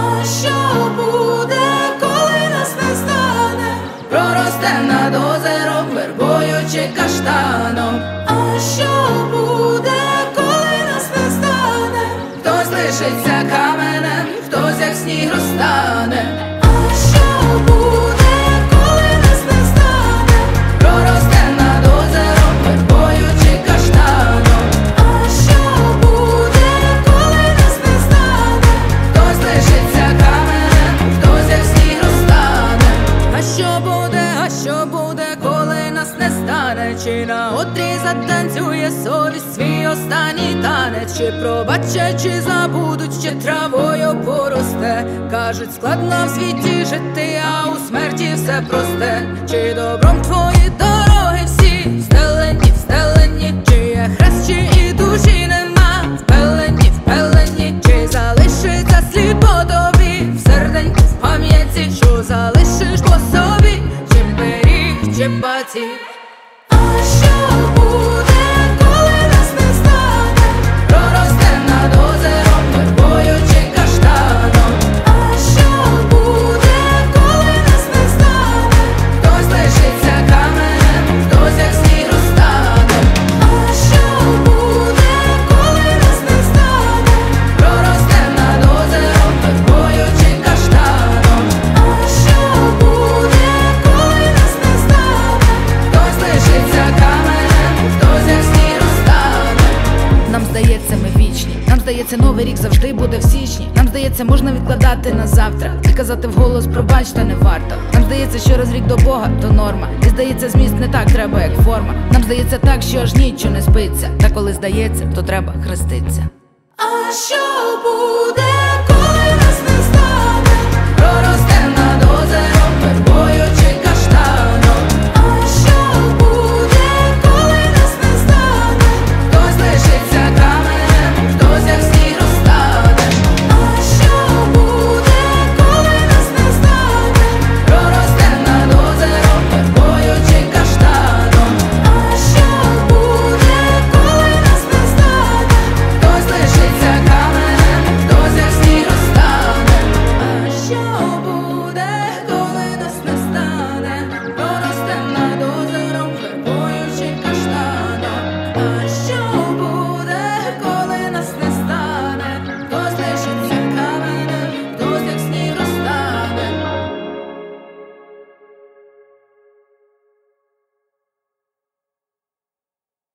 А що буде, коли нас не стане? Проросте над озером, вербою чи каштаном. А що буде, коли нас не стане? Хтось лишиться каменем, хтось як сніг розтане. А що буде, коли нас не стане? Проросте над озером, вербою чи каштаном. А що буде, коли нас не стане? Хтось лишиться каменем, хтось як сніг розтане. А що буде, коли нас не стане? Чи на одрі затанцює совість свій останній танець? Чи пробачать, чи забудуть, чи травою поросте? Кажуть, складно в світі жити, а у смерті все просте. Чи добром твої дороги всі встелені, чи є хрест, чи і душі нема? Впелені, чи залишиться слід по тобі в серденьку, в пам'яті, що залишиш по собі, чи пиріг, чи батіг? А що буде, коли нас не стане? Проросте над озером, вербою чи каштаном. А що буде, коли нас не стане? Хтось лишиться каменем, хтось як сніг розтане. А що буде, коли нас не стане? Проросте над озером, вербою чи каштаном. А що буде, коли нас не стане? Хтось лишиться каменем, хтось як сніг розтане. Нам здається, ми вічні. Нам здається, новий рік завжди буде в січні. Нам здається, можна відкладати на завтра і казати вголос пробач, та не варто. Нам здається, що розрік до Бога то норма. І здається, зміст не так треба, як форма. Нам здається так, що аж нічого не спиться. Та коли здається, то треба хреститься. А що буде,